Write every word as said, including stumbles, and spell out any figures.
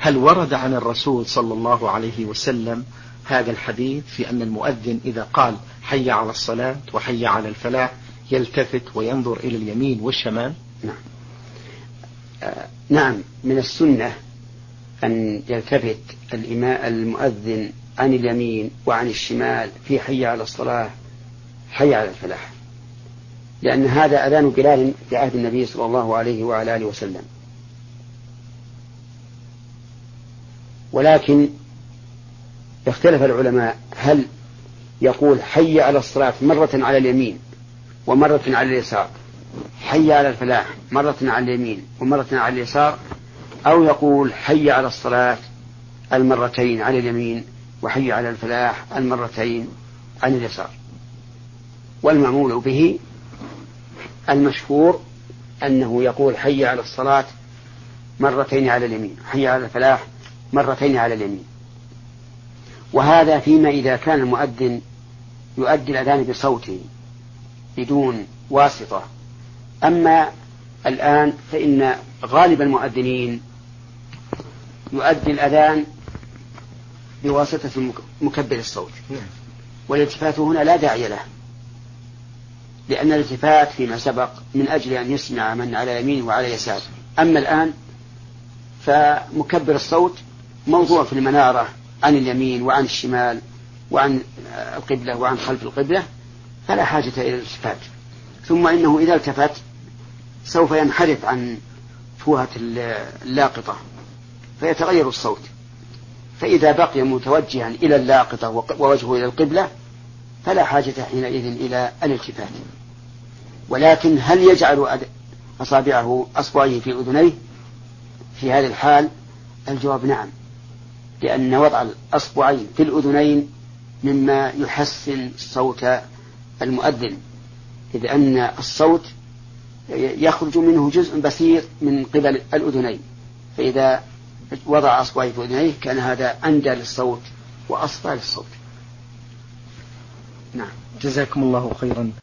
هل ورد عن الرسول صلى الله عليه وسلم هذا الحديث في أن المؤذن إذا قال حي على الصلاة وحي على الفلاح يلتفت وينظر إلى اليمين والشمال؟ نعم. آه نعم، من السنة أن يلتفت الإمام المؤذن عن اليمين وعن الشمال في حي على الصلاة حي على الفلاح، لأن هذا أذان بلال في عهد النبي صلى الله عليه وعلى آله وسلم. ولكن اختلف العلماء هل يقول حي على الصلاة مرة على اليمين ومرة على اليسار، حي على الفلاح مرة على اليمين ومرة على اليسار، أو يقول حي على الصلاة المرتين على اليمين وحي على الفلاح المرتين عن اليسار. والمعمول به المشهور أنه يقول حي على الصلاة مرتين على اليمين، حي على الفلاح مرتين على اليمين. وهذا فيما إذا كان المؤذن يؤدي الأذان بصوته بدون واسطة. أما الآن فإن غالب المؤذنين يؤدي الأذان بواسطة مكبر الصوت، والالتفات هنا لا داعي له، لأن الالتفات فيما سبق من أجل أن يسمع من على يمينه وعلى يساره. أما الآن فمكبر الصوت موضوع في المنارة عن اليمين وعن الشمال وعن القبلة وعن خلف القبلة، فلا حاجة إلى الالتفات. ثم إنه إذا التفت سوف ينحرف عن فوهة اللاقطة فيتغير الصوت، فإذا بقي متوجها إلى اللاقطة ووجهه إلى القبلة فلا حاجة حينئذ إلى الالتفات. ولكن هل يجعل أصابعه أصبعه في أذنيه في هذه الحال؟ الجواب نعم، لأن وضع الأصبعين في الأذنين مما يحسن صوت المؤذن، إذ أن الصوت يخرج منه جزء بسيط من قبل الأذنين، فإذا وضع أصبعه في أذنيه كان هذا أندى للصوت وأصفى للصوت. نعم. جزاكم الله خيرا.